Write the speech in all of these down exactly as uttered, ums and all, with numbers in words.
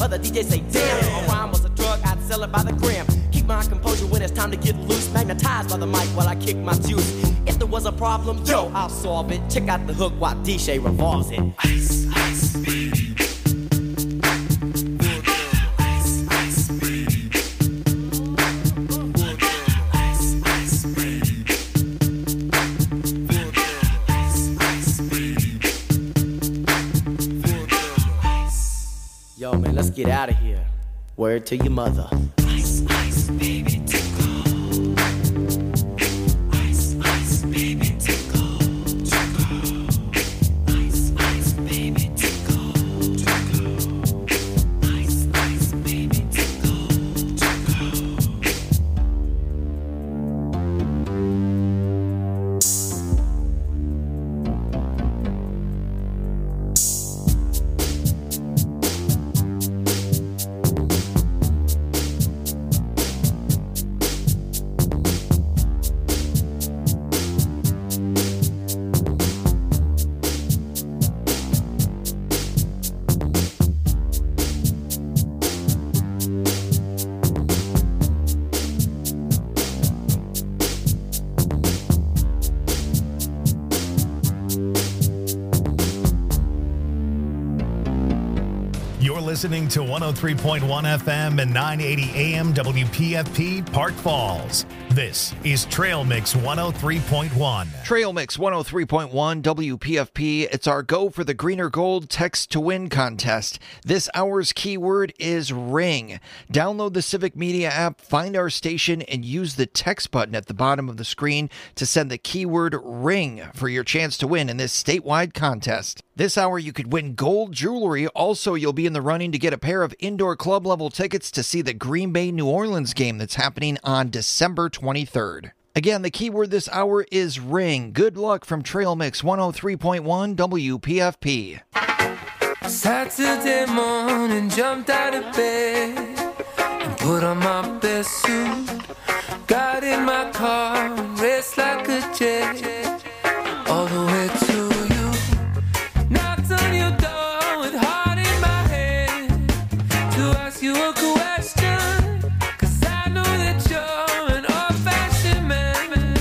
Other D Js say, damn, a rhyme was a drug, I'd sell it by the gram. Keep my composure when it's time to get loose. Magnetized by the mic while I kick my juice. If there was a problem, yo, I'll solve it. Check out the hook while D J revolves it. Ice, ice, baby. Yo, man, let's get out of here. Word to your mother. Ice, ice, baby, tickle. Ice, ice, baby, tickle. Tickle. Ice, ice, baby, tickle. Tickle. Ice, ice, baby, tickle. Tickle. Listening to one oh three point one F M and nine eighty A M W P F P Park Falls. This is Trail Mix one oh three point one. Trail Mix one oh three point one W P F P. It's our Go for the Greener Gold Text to Win contest. This hour's keyword is ring. Download the Civic Media app, find our station, and use the text button at the bottom of the screen to send the keyword ring for your chance to win in this statewide contest. This hour, you could win gold jewelry. Also, you'll be in the running to get a pair of indoor club-level tickets to see the Green Bay New Orleans game that's happening on December twenty-third. Again, the keyword this hour is ring. Good luck from Trail Mix one oh three point one W P F P. Saturday morning, jumped out of bed and put on my best suit. Got in my car and raced like a jet all the way to you. Knocked on your door with heart in my head to ask you a question, 'cause I know that you're an old-fashioned man.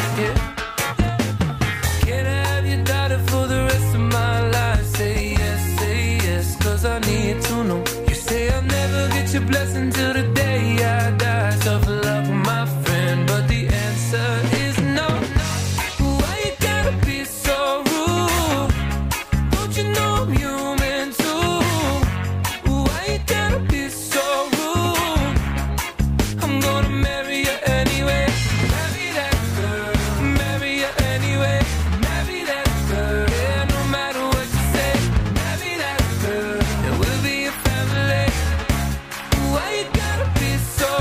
Yeah. Can I have your daughter for the rest of my life? Say yes, say yes, 'cause I need to know. You say I'll never get your blessing till the day I die. Tough love with my friend, but the answer is no. Why you gotta be so rude? Don't you know I'm human too? Why you gotta be so rude? I'm gonna marry you anyway. Marry that girl. Marry you anyway. Marry that girl. Yeah, no matter what you say. Marry that girl. And we'll be a family. Why you gotta be so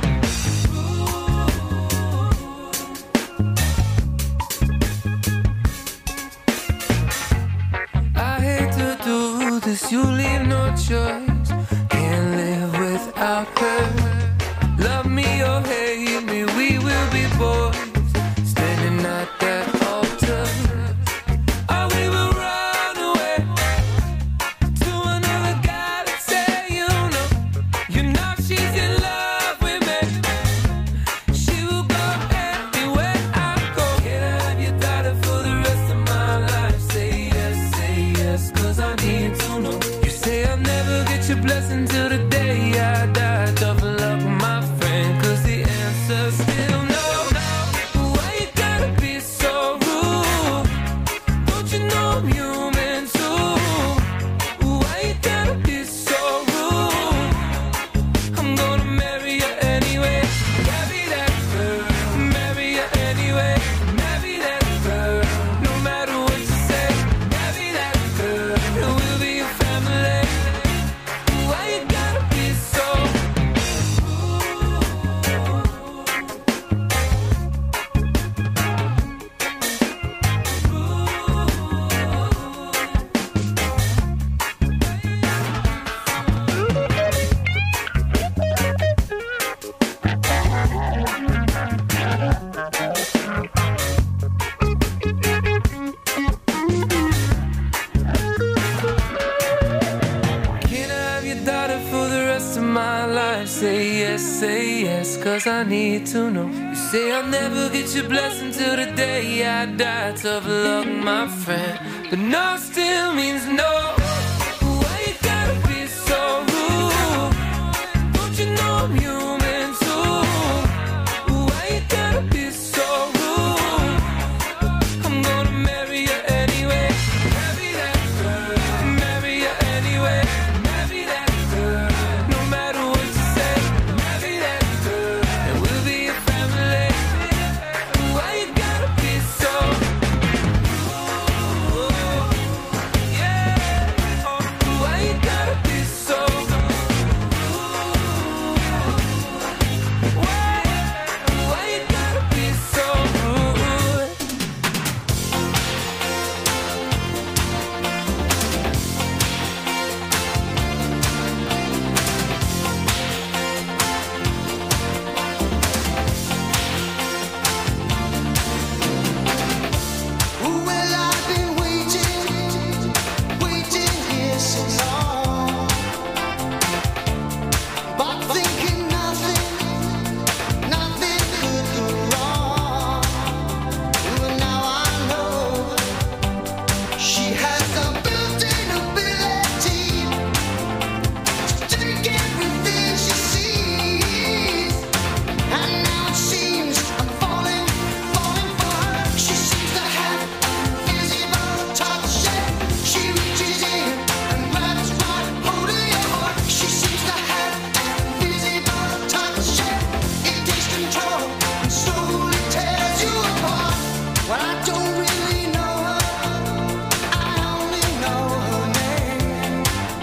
I hate to do this, you leave no choice. Can't live without her. Love me or hate me, we will be boys. Standing at that altar. Or we will run away to another guy that say you know. You know she's in love with me. She will go anywhere I go. Can I have your daughter for the rest of my life? Say yes, say yes, 'cause I need to know. You say I'll never get your blessing till the day I die. Tough love with my friend, 'cause the answer's still no. Why you gotta be so rude? Don't you know I'm human too? Why you gotta be so rude? I'm gonna marry you anyway. Marry that girl. Marry you anyway. Marry that girl. No matter what you say. Marry that girl. And we'll be a family. Why you gotta be so my life. Say yes, say yes, cause I need to know. You say I'll never get your blessing till the day I die. Tough luck, my friend, but no still means no. Why you gotta be so rude? Don't you know I'm human too? Why you gotta be so rude? I'm gonna marry you anyway. Marry that girl. Marry you anyway. Marry that girl. No matter what you say. Marry that girl. And we'll be a family. Why you gotta be so rude? Yeah. Why you gotta be so rude? Why? Why you gotta be so rude? Well, I've been waiting, waiting here so long, but thinking nothing, nothing could go wrong. Well, now I know she has a built-in ability to take everything she sees, and now it seems I'm falling, falling for her. She seems to have invisible touch. She reaches in and grabs right hold of your heart. She seems to have invisible touch. It takes control and slowly tears you apart. Well, I don't really know her. I only know her name.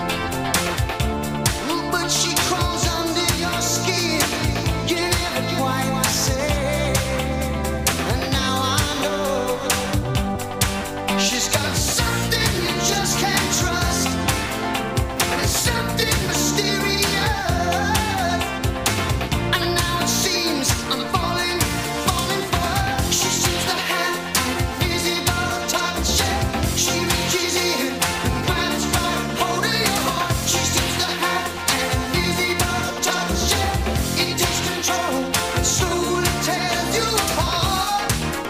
But she crawls under your skin. You never quite the same. And now I know she's got something you just can't trust. And it's something mysterious. And now it seems I'm falling, falling for her. She seems to have invisible touch. She reaches in and grabs right hold of your heart. She seems to have invisible touch. It takes control and slowly tears you apart.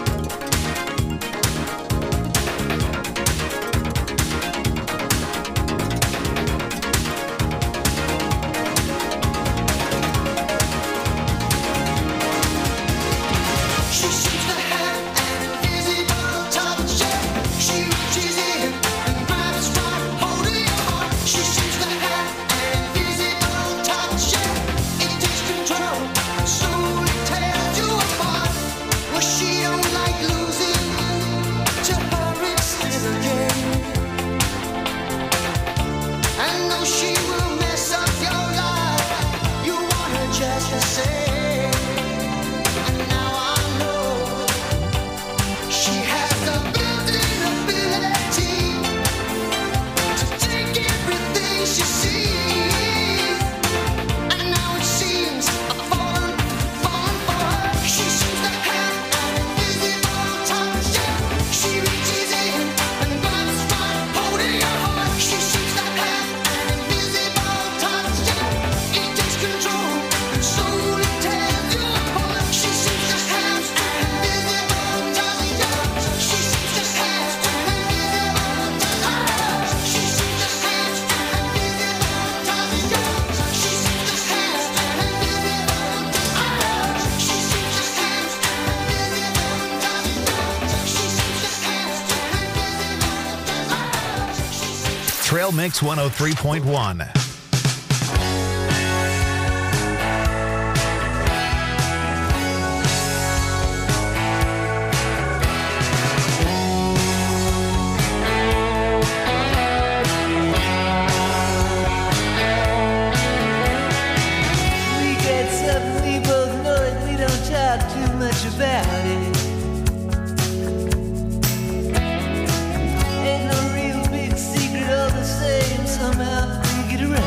She seems to have an invisible touch. She reaches in and grabs right hold of your heart. She seems to have an invisible touch. It takes control and slowly tears you apart. Well, she don't like losing. To her it's still a game. And though she will mess up your life, you want her just the same. And now I know she has the built-in ability to take everything she sees. And now it seems I'm falling, falling for her. She seems to have an invisible touch. She reaches in and grabs right hold of your heart. She seems to have an invisible touch. It takes control and slowly tears you apart. She seems to have an invisible touch. She seems to have an invisible touch. She seems to have an invisible touch. She seems to have an invisible touch. She seems to have an invisible touch. She seems to have an invisible touch. Trail Mix one oh three point one. We get something we both know and we don't talk too much about it. Ain't no real big secret, all the same. Somehow we get around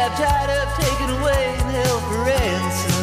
got tired of taking away and held for ransom.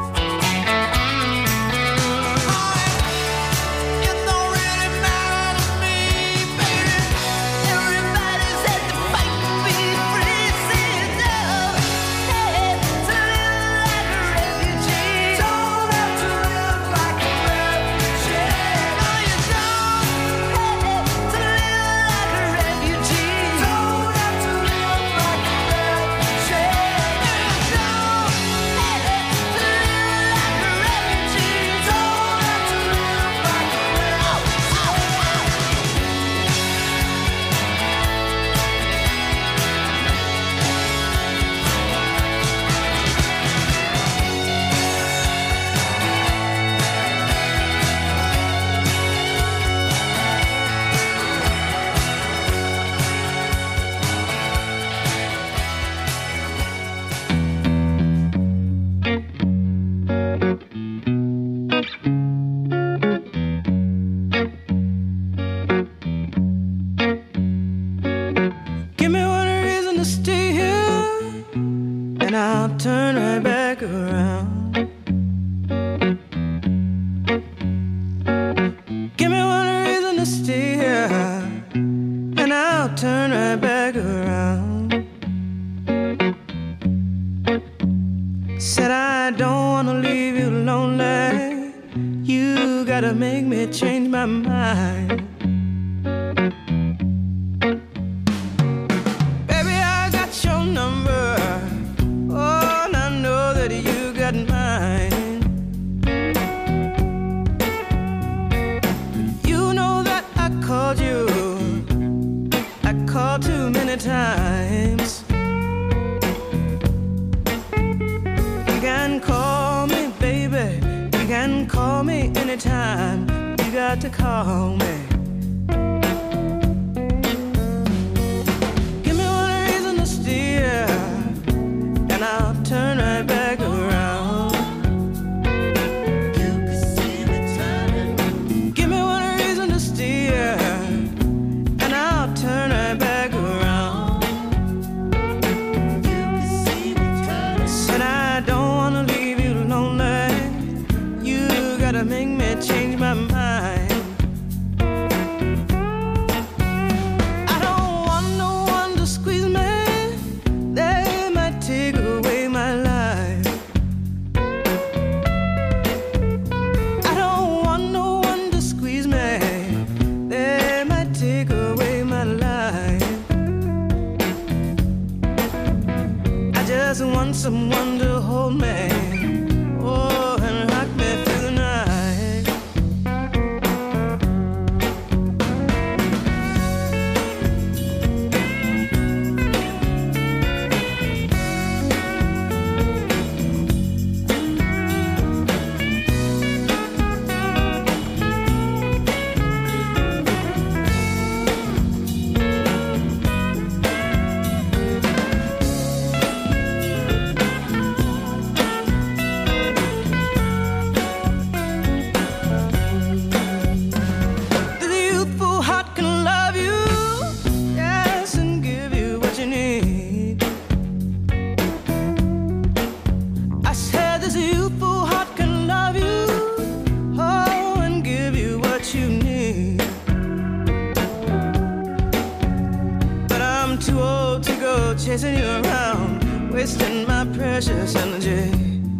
Chasing you around, wasting my precious energy.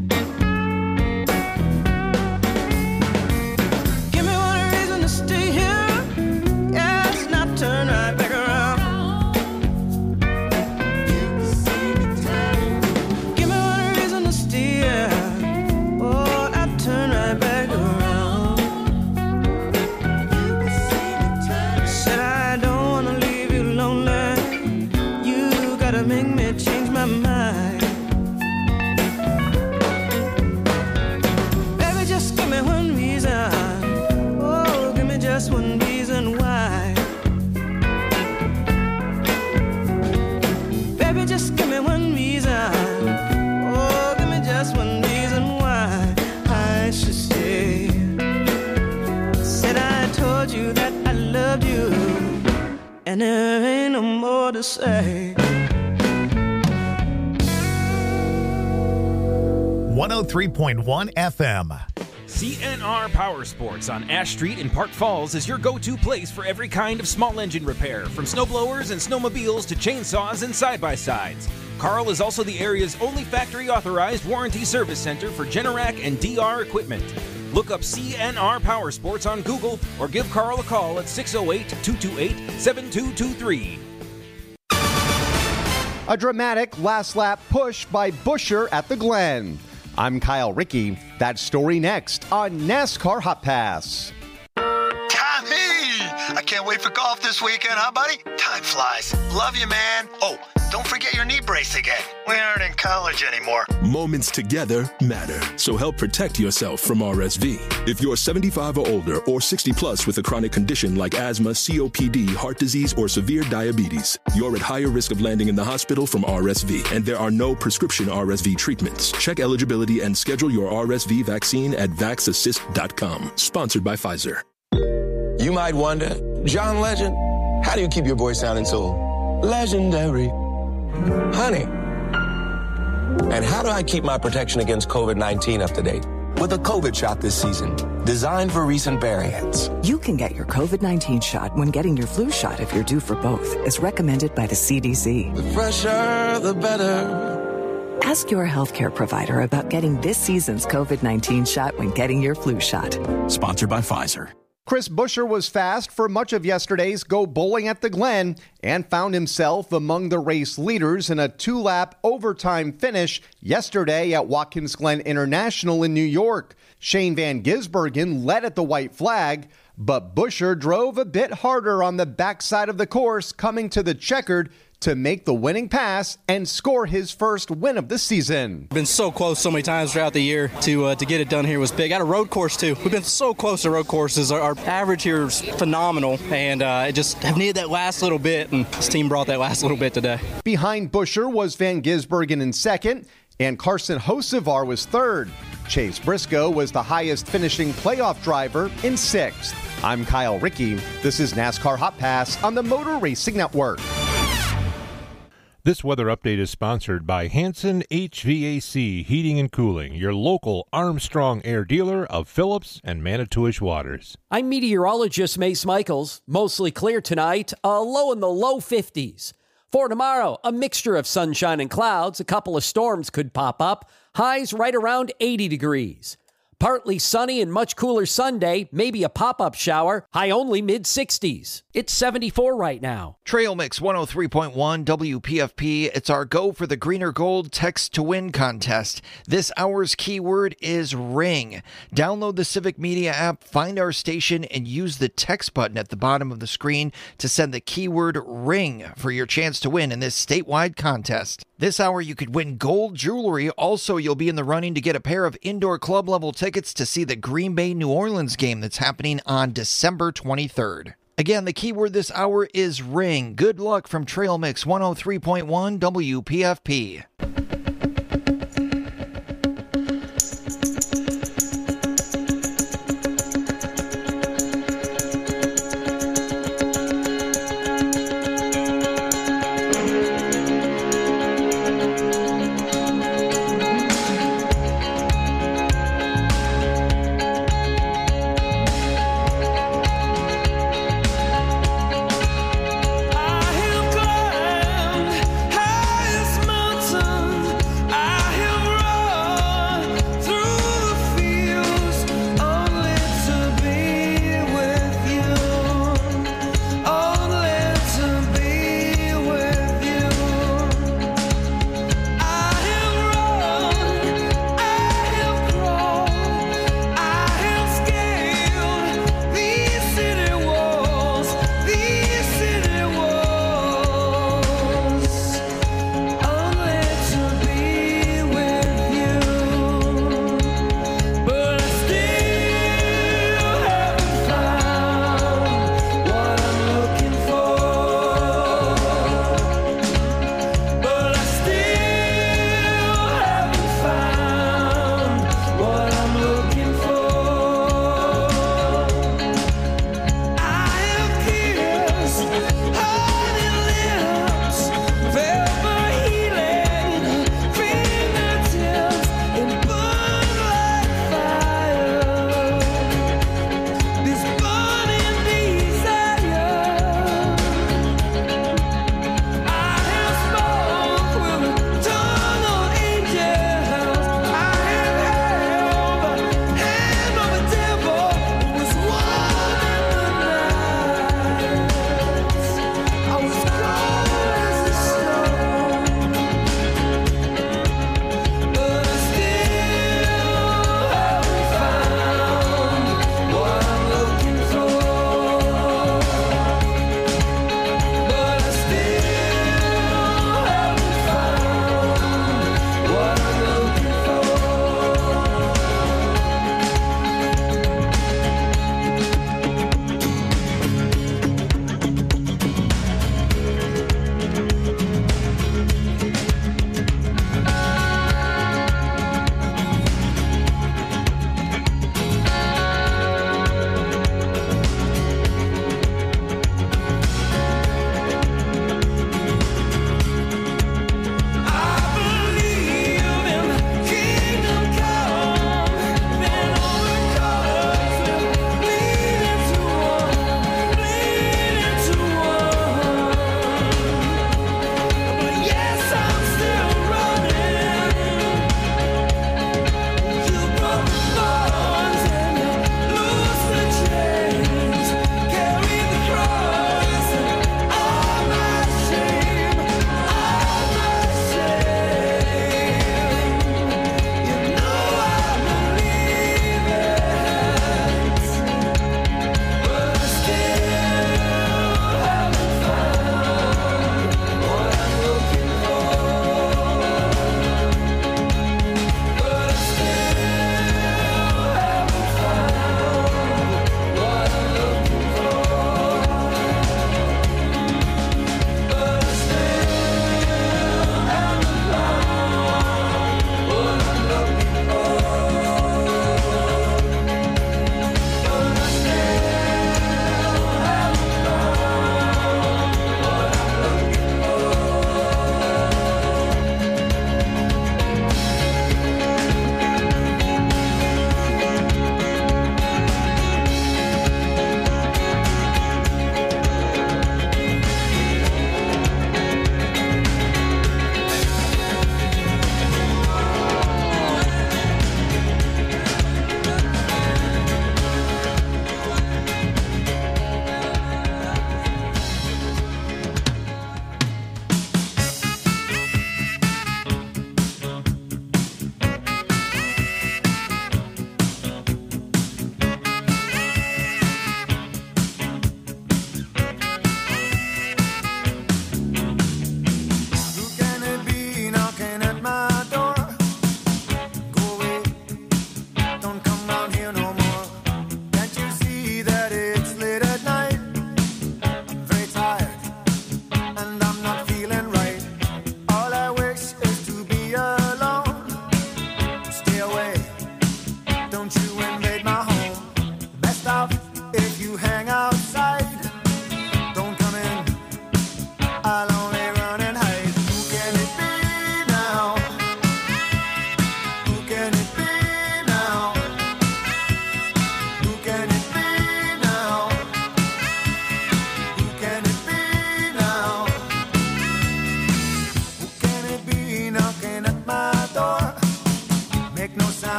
Give me one reason to stay here, yes, not turn right back around. Give me one reason to stay here, oh, not turn right back around. Said I don't wanna leave you lonely. Gotta make me change my mind. Baby, just give me one reason. Oh, give me just one reason why. Baby, just give me one reason. Oh, give me just one reason why I should stay. Said I told you that I loved you, and there ain't no more to say. one oh three point one F M. C N R Power Sports on Ash Street in Park Falls is your go-to place for every kind of small engine repair, from snowblowers and snowmobiles to chainsaws and side-by-sides. Carl is also the area's only factory-authorized warranty service center for Generac and D R equipment. Look up C N R Power Sports on Google or give Carl a call at six oh eight, two two eight, seven two two three. A dramatic last lap push by Buescher at the Glen. I'm Kyle Rickey. That story next on NASCAR Hot Pass. Tommy! I can't wait for golf this weekend, huh, buddy? Time flies. Love you, man. Oh, don't forget your knee brace again. We aren't in college anymore. Moments together matter, so help protect yourself from R S V. If you're seventy-five or older or sixty plus with a chronic condition like asthma, C O P D, heart disease, or severe diabetes, you're at higher risk of landing in the hospital from R S V, and there are no prescription R S V treatments. Check eligibility and schedule your R S V vaccine at vax assist dot com. Sponsored by Pfizer. You might wonder, John Legend, how do you keep your voice sounding so legendary? Honey. And how do I keep my protection against covid nineteen up to date? With a COVID shot this season, designed for recent variants. You can get your covid nineteen shot when getting your flu shot if you're due for both, as recommended by the C D C. The fresher, the better. Ask your healthcare provider about getting this season's covid nineteen shot when getting your flu shot. Sponsored by Pfizer. Chris Buescher was fast for much of yesterday's Go Bowling at the Glen and found himself among the race leaders in a two-lap overtime finish yesterday at Watkins Glen International in New York. Shane Van Gisbergen led at the white flag, but Buescher drove a bit harder on the backside of the course, coming to the checkered to make the winning pass and score his first win of the season. Been so close so many times throughout the year to uh, to get it done here was big. At a road course too. We've been so close to road courses. Our, our average here is phenomenal, and uh, I just have needed that last little bit, and this team brought that last little bit today. Behind Buescher was Van Gisbergen in second, and Carson Hocevar was third. Chase Briscoe was the highest finishing playoff driver in sixth. I'm Kyle Rickey. This is NASCAR Hot Pass on the Motor Racing Network. This weather update is sponsored by Hanson H V A C Heating and Cooling, your local Armstrong Air dealer of Phillips and Manitowish Waters. I'm meteorologist Mace Michaels. Mostly clear tonight, a low in the low fifties. For tomorrow, a mixture of sunshine and clouds. A couple of storms could pop up. Highs right around eighty degrees. Partly sunny and much cooler Sunday, maybe a pop-up shower, high only mid-sixties. It's seventy-four right now. Trail Mix one oh three point one W P F P. It's our Go for the Greener Gold Text to Win contest. This hour's keyword is ring. Download the Civic Media app, find our station, and use the text button at the bottom of the screen to send the keyword ring for your chance to win in this statewide contest. This hour, you could win gold jewelry. Also, you'll be in the running to get a pair of indoor club-level tickets to see the Green Bay New Orleans game that's happening on December twenty-third. Again, the keyword this hour is ring. Good luck from Trail Mix one oh three point one W P F P. I have climbed highest mountain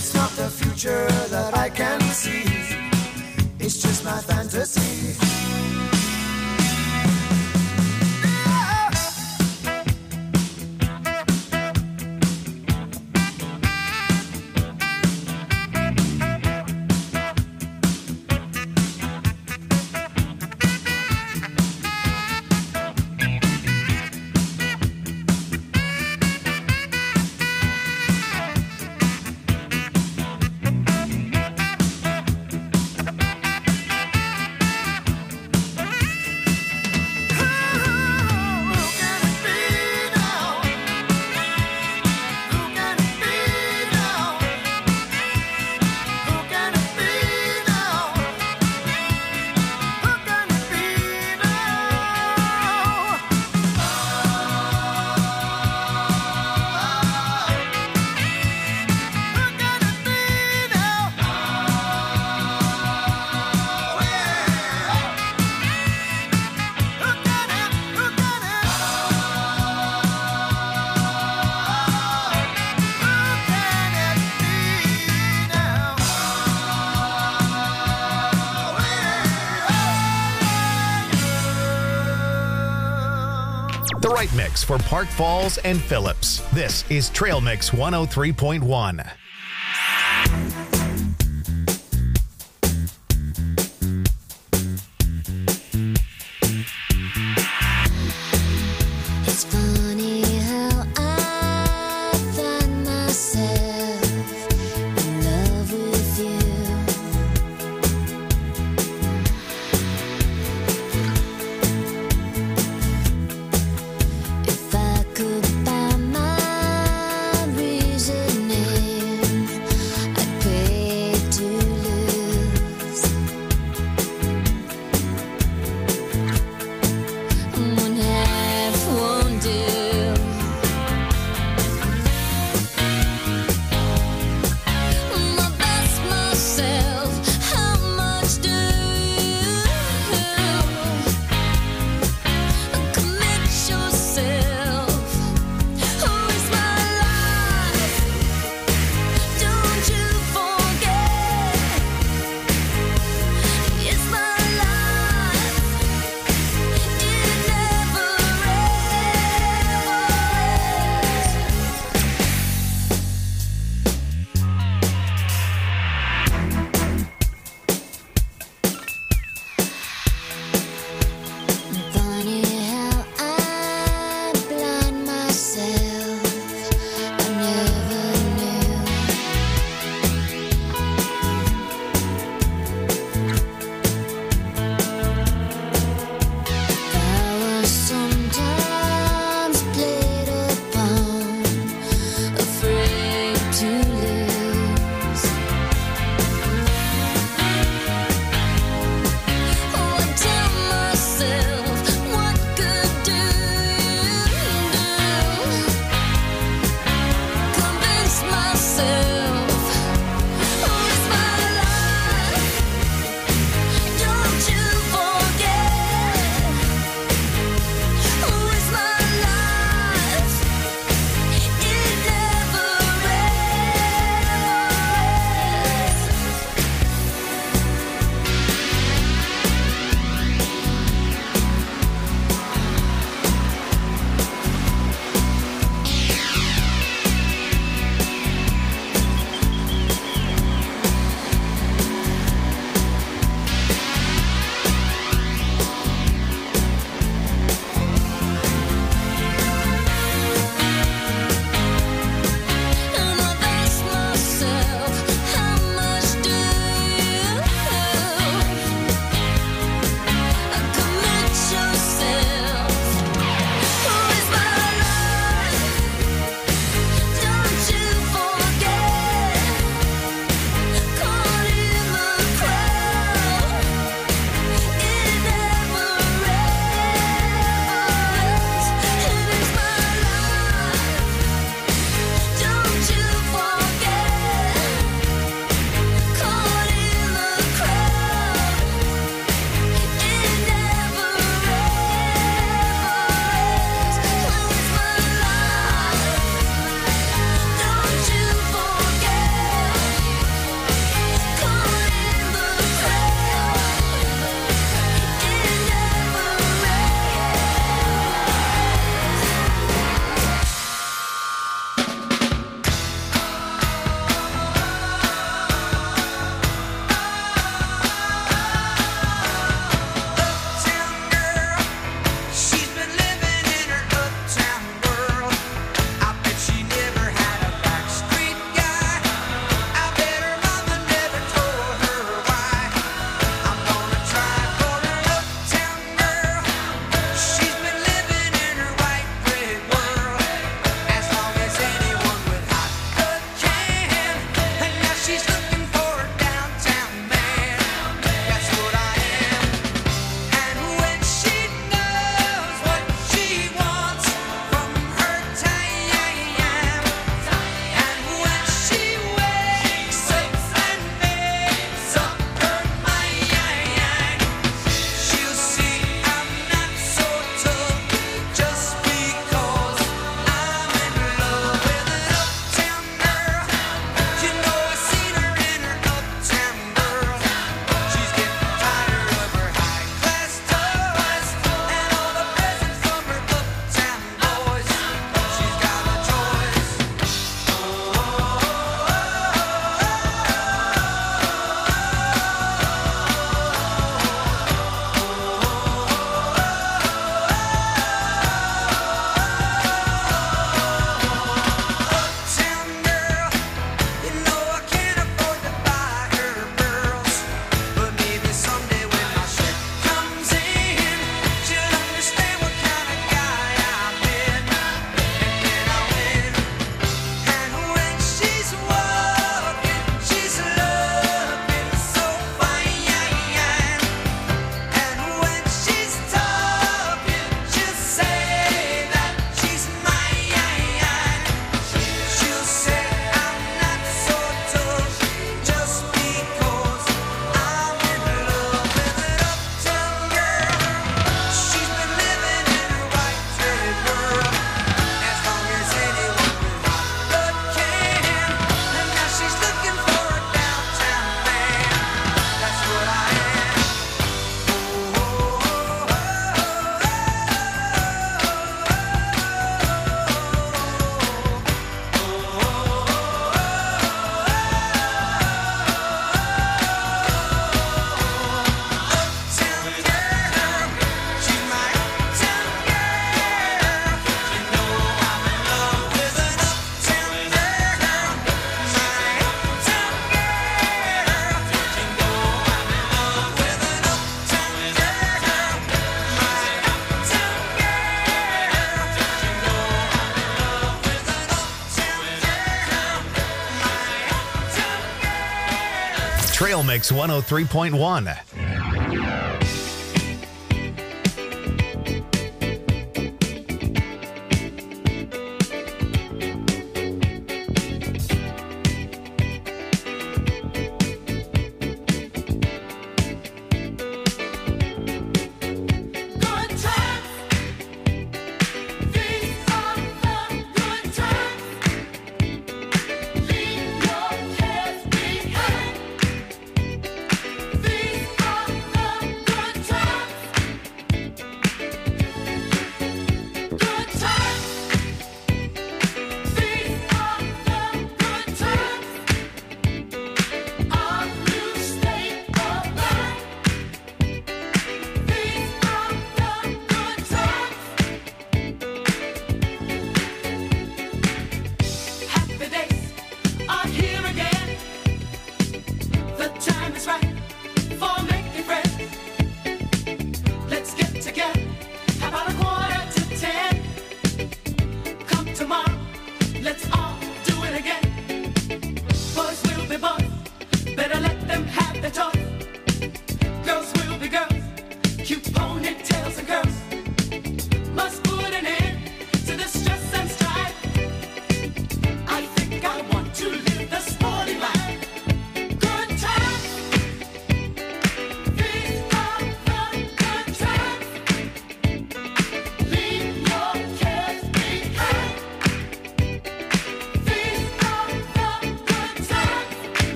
It's not the future that I can see. It's just my fantasy. The right mix for Park Falls and Phillips. This is Trail Mix one oh three point one. It's funny how I find myself in love with you. If I could buy my reasoning, I'd pay Trail Mix one oh three point one.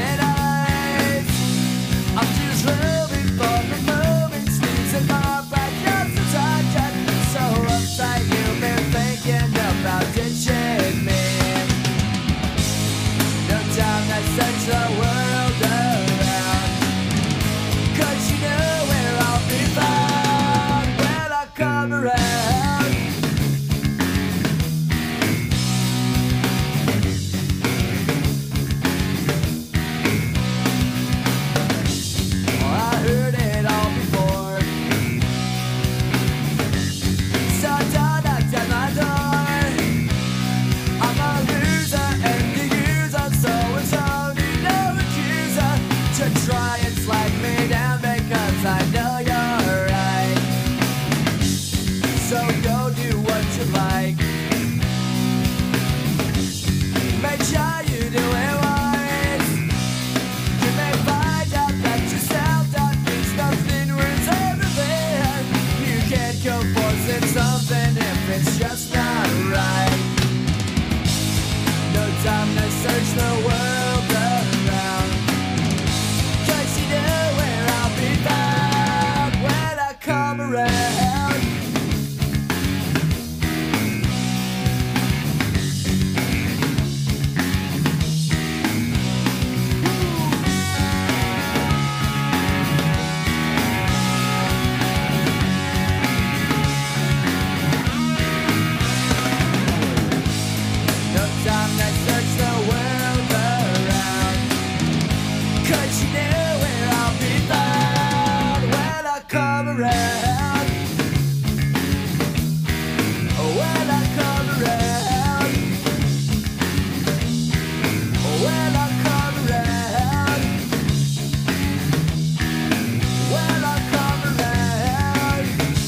I'm just living for the moment, squeezing my back. around. No time to search the world around, 'cause you know where I'll be found when I come around. When I come around. When I come around. When I come around.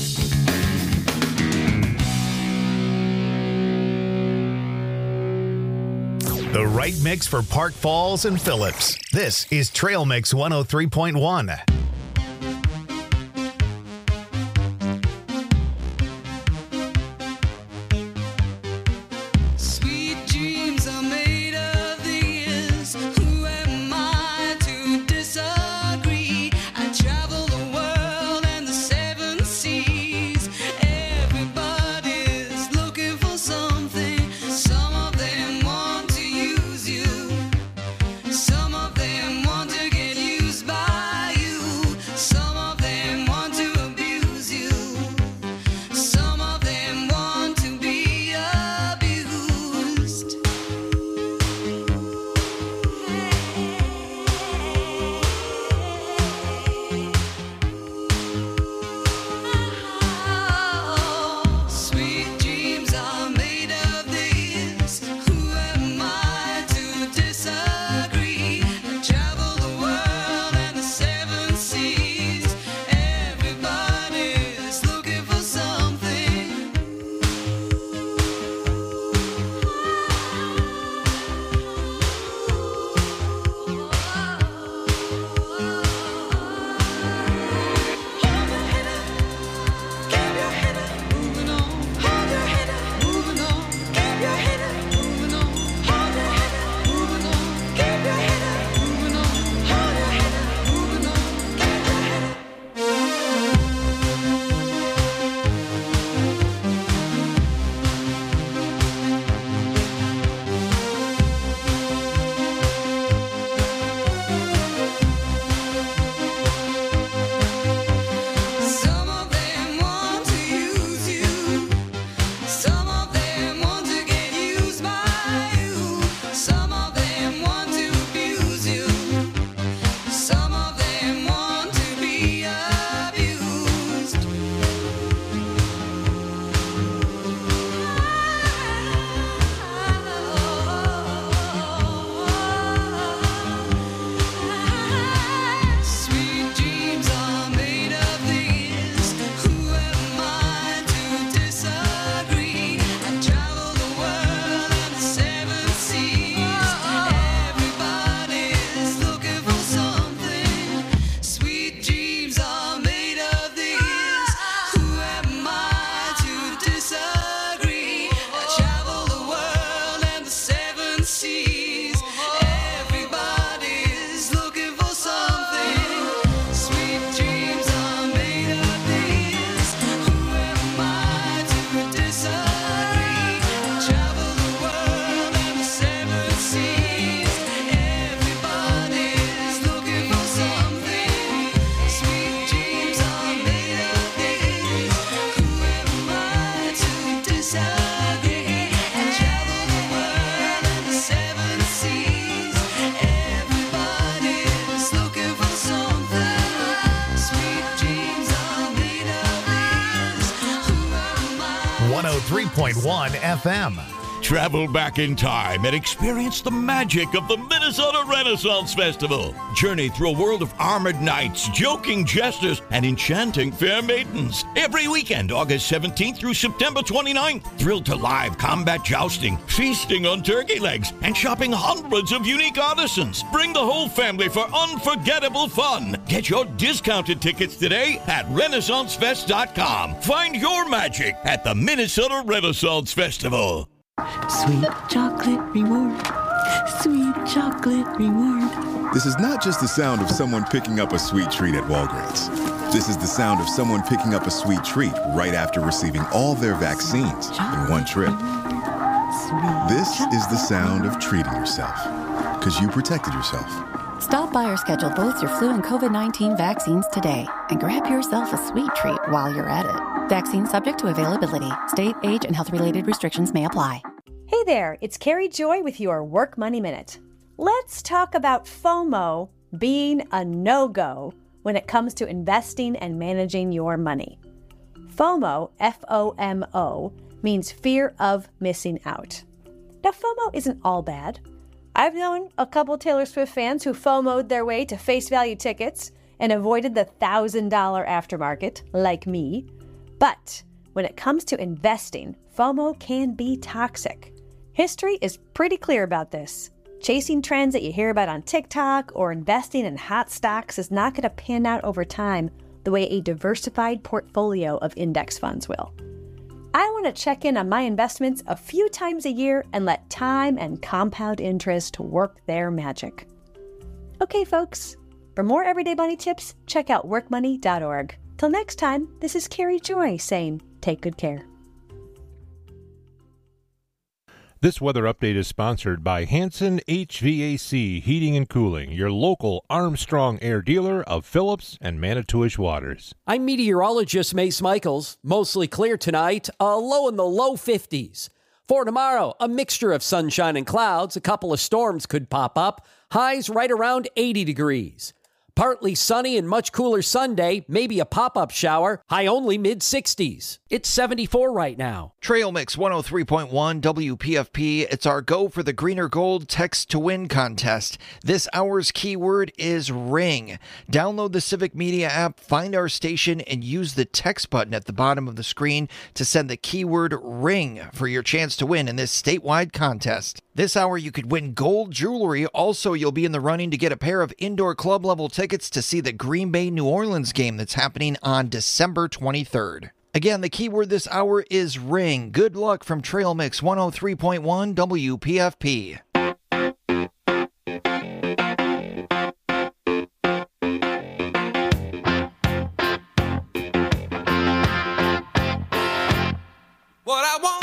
The right mix for Park Falls and Phillips. This is Trail Mix one oh three point one. Sweet dreams are made of this. Who am I to disagree? I travel the world and the seven seas. Everybody's looking for something. Some of them want to use you. Some of them want to get used by you. Some of them want to abuse you. Some of them want to be abused. Sweet dreams are made of this. Who am I to disagree? I travel the world and the seven seas. Everybody's looking for something. Keep your head up, moving on. Hold your head up, moving on. Keep your head up, moving on. Hold your head up, moving on. Keep your head up, moving on. Hold your head up, moving on. Keep your head up. Some of them want to use you. Some of them want to get used by you. Some of them want to abuse you. Some of them want to be abused. Sweet dreams are made of this. Who am I to disagree? I travel the world and the seven seas. Everybody's looking for something. Sweet dreams are made of this. Who am I to disagree? I travel the world and the seven seas. Everybody's looking for something. Sweet dreams are made of this. Who am I to disagree? I travel the world and the seven seas. Everybody's looking for something. Sweet dreams are made of this. Who am I to disagree? I travel the world and the seven seas. Everybody's looking for something. Sweet dreams are made of this. Who am I? one oh three point one F M. Travel back in time and experience the magic of the Minnesota Renaissance Festival. Journey through a world of armored knights, joking jesters, and enchanting fair maidens. Every weekend, August seventeenth through September twenty-ninth. Thrilled to live combat jousting, feasting on turkey legs, and shopping hundreds of unique artisans. Bring the whole family for unforgettable fun. Get your discounted tickets today at Renaissance Fest dot com. Find your magic at the Minnesota Renaissance Festival. Sweet chocolate reward. Sweet chocolate reward. This is not just the sound of someone picking up a sweet treat at Walgreens. This is the sound of someone picking up a sweet treat right after receiving all their vaccines in one trip. This is the sound of treating yourself, because you protected yourself. Stop by or schedule both your flu and COVID nineteen vaccines today and grab yourself a sweet treat while you're at it. Vaccine subject to availability. State, age, and health-related restrictions may apply. Hey there, it's Carrie Joy with your Work Money Minute. Let's talk about FOMO being a no-go when it comes to investing and managing your money. FOMO, F O M O, means fear of missing out. Now, FOMO isn't all bad. I've known a couple Taylor Swift fans who FOMO'd their way to face value tickets and avoided the one thousand dollars aftermarket, like me. But when it comes to investing, FOMO can be toxic. History is pretty clear about this. Chasing trends that you hear about on TikTok or investing in hot stocks is not going to pan out over time the way a diversified portfolio of index funds will. I want to check in on my investments a few times a year and let time and compound interest work their magic. Okay, folks, for more everyday money tips, check out work money dot org. Till next time, this is Carrie Joy saying, take good care. This weather update is sponsored by Hanson H V A C Heating and Cooling, your local Armstrong Air dealer of Phillips and Manitowish Waters. I'm meteorologist Mace Michaels. Mostly clear tonight, a low in the low fifties. For tomorrow, a mixture of sunshine and clouds. A couple of storms could pop up. Highs right around eighty degrees. Partly sunny and much cooler Sunday, maybe a pop-up shower, high only mid-sixties. It's seventy-four right now. Trail Mix one oh three point one W P F P. It's our Go for the Greener Gold Text to Win contest. This hour's keyword is ring. Download the Civic Media app, find our station, and use the text button at the bottom of the screen to send the keyword ring for your chance to win in this statewide contest. This hour, you could win gold jewelry. Also, you'll be in the running to get a pair of indoor club-level tickets to see the Green Bay New Orleans game that's happening on December twenty-third. Again, the keyword this hour is ring. Good luck from Trail Mix one oh three point one W P F P. What I want.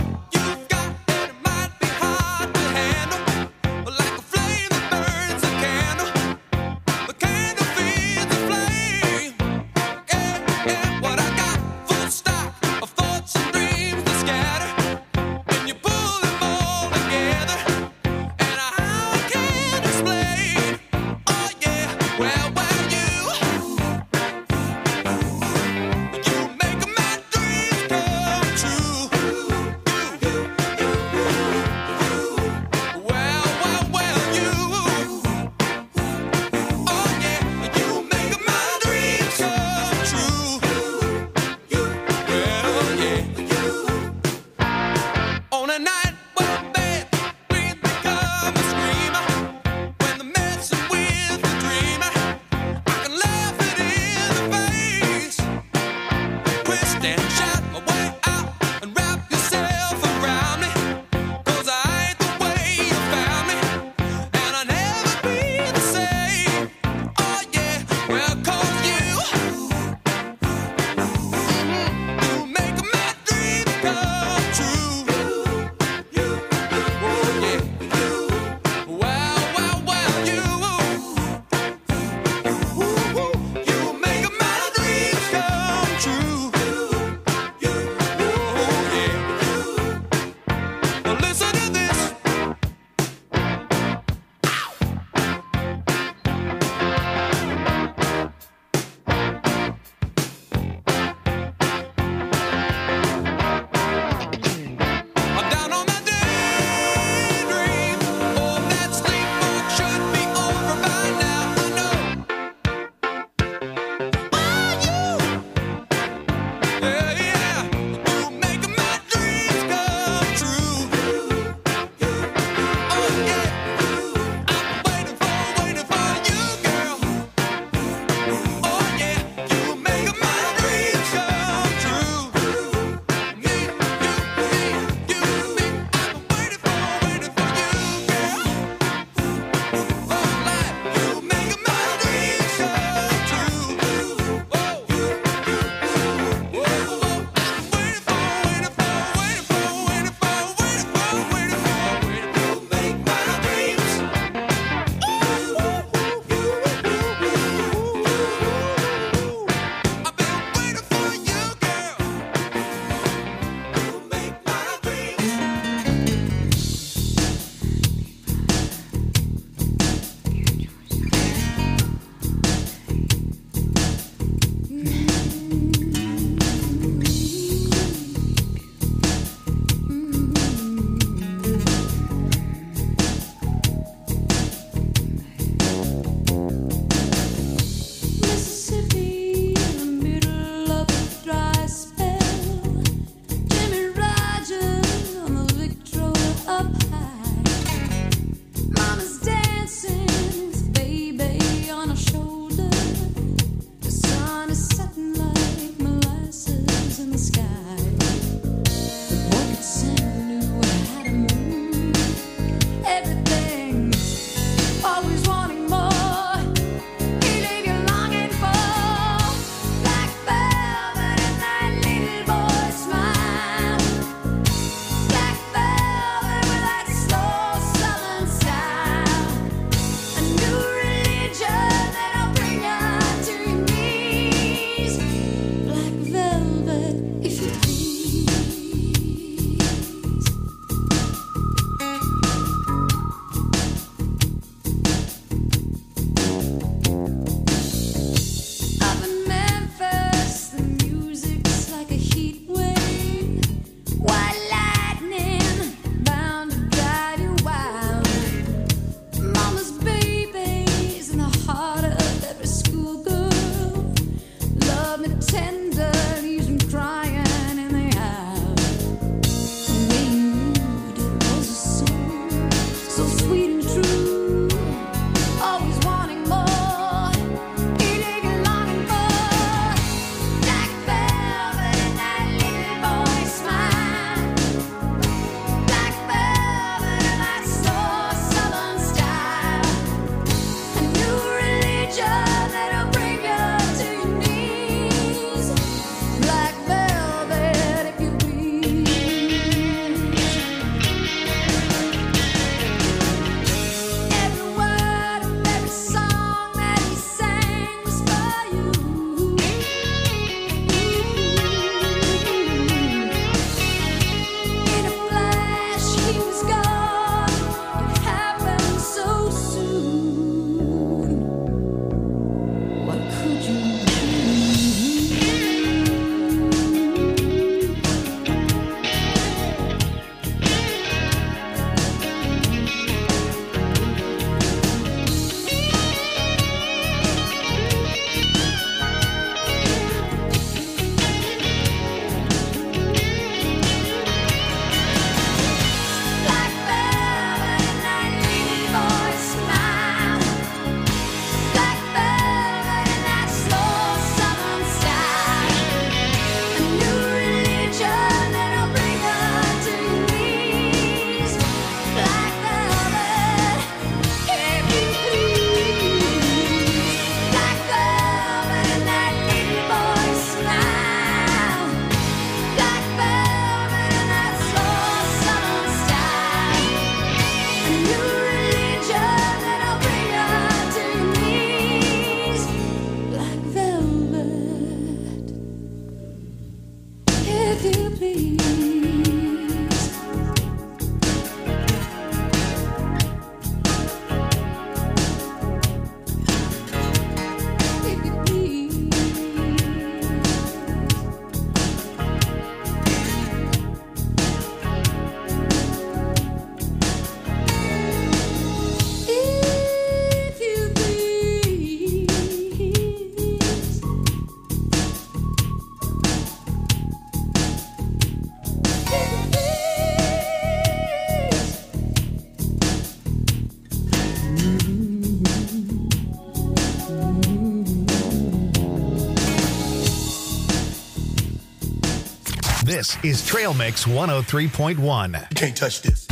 This is Trail Mix one oh three point one. You can't touch this.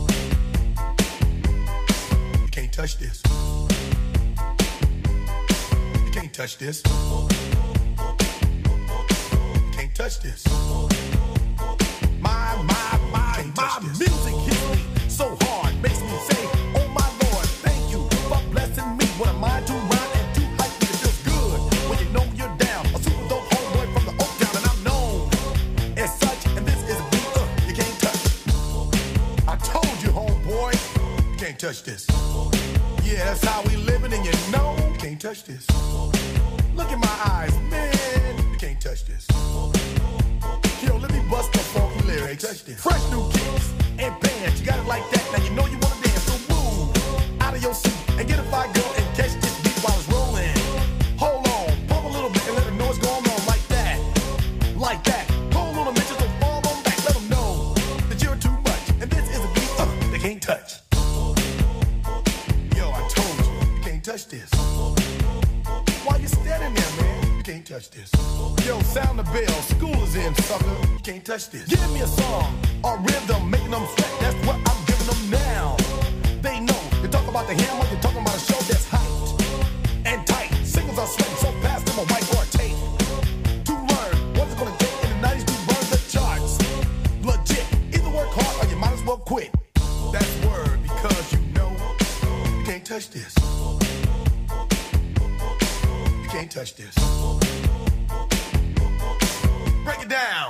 You can't touch this. You can't touch this. You can't touch this. My, my, my, my music hits me so hard, makes me say, oh my Lord, thank you for blessing me. What am I to rhyme and to hype me? It feels good when you know you're down. A super dope homeboy from the Oak Town, and I'm known as such. And this is a beat uh, you can't touch. I told you, homeboy, you can't touch this. Yeah, that's how we living, and you know you can't touch this. Look in my eyes, man, you can't touch this. Yo, let me bust the funky lyrics. Fresh new kicks and bands, you got it like that. Now you know you wanna dance, so move out of your seat and get a fire girl and catch this beat while it's rolling. Hold on, pump a little bit and let them know what's going on like that, like that. Hold on a minute, just don't fall on back. Let them know that you're too much, and this is a beat uh, they can't touch. Yo, I told you, you can't touch this. Why you standing there, man? You can't touch this. Yo, sound the bell, school is in, sucker. You can't touch this. Give me a song or rhythm, making them sweat. That's what I'm giving them now. They know. You talk about the hammer, you're talking about a show that's hyped and tight. Singles are sweating so fast, them a white or a tape. To learn what's it gonna take in the nineties to burn the charts. Legit. Either work hard or you might as well quit. That's word because you know you can't touch this. You can't touch this. Break it down.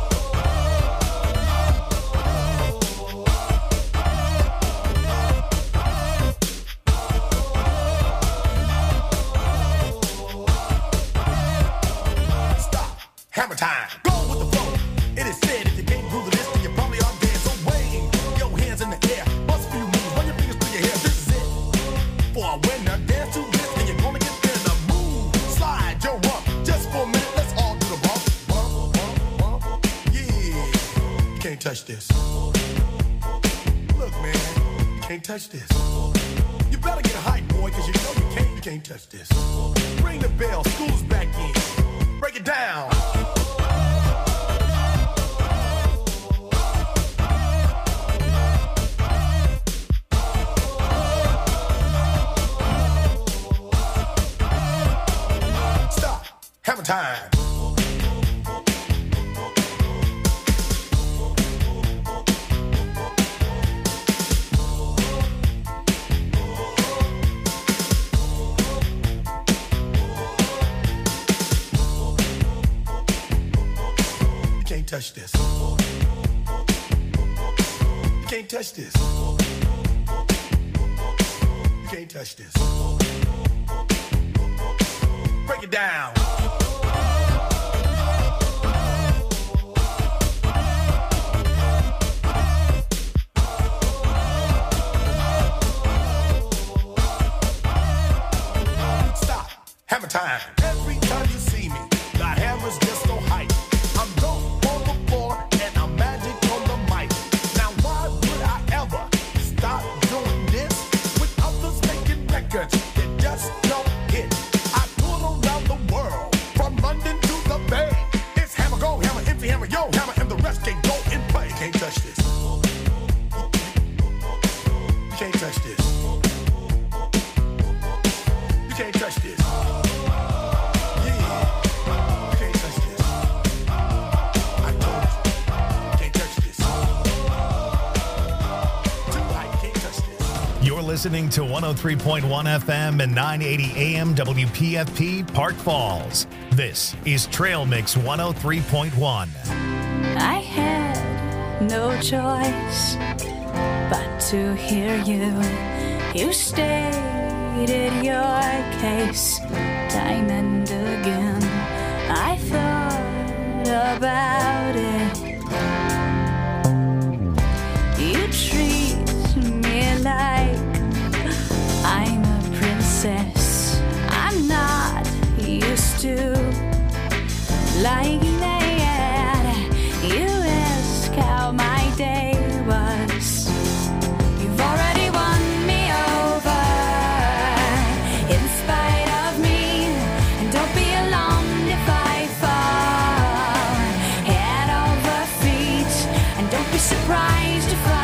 Stop. Hammer time. Go with the flow. It is said if you can't groove this, then you probably are dead. So wave your hands in the air. Bust a few moves. Run your fingers through your hair. This is it. For a winner, dance to this, and you're gonna get there. The move. Slide your rump. Just for a minute, let's all do the bump. Bump, bump, bump. Yeah. You can't touch this. Look, man. You can't touch this. You better get hype, boy, because you know you can't, you can't touch this. Ring the bell. School's back in. Break it down. Stop. Hammer time. You can't touch this. You can't touch this. You can't touch this. Break it down. Stop. Hammer time. Every time you see me, the hammer's just so hype. I'm dope on the floor and I'm magic on the mic. Now why would I ever stop doing this with others making records that just don't hit? I tour around the world Yo, Hammer and the rest can go and play. Can't touch this. You can't touch this. You can't touch this. Yeah. You can't touch this. I told you. You can't touch this. Tonight, you can't touch this. You're listening to one oh three point one F M and nine eighty A M W P F P Park Falls. This is Trail Mix one oh three point one. I had no choice but to hear you. You stated your case time and again. I thought about it. You treat me like I'm a princess. I'm not used to like that. You ask how my day was. You've already won me over in spite of me. And don't be alarmed if I fall head over feet. And don't be surprised if I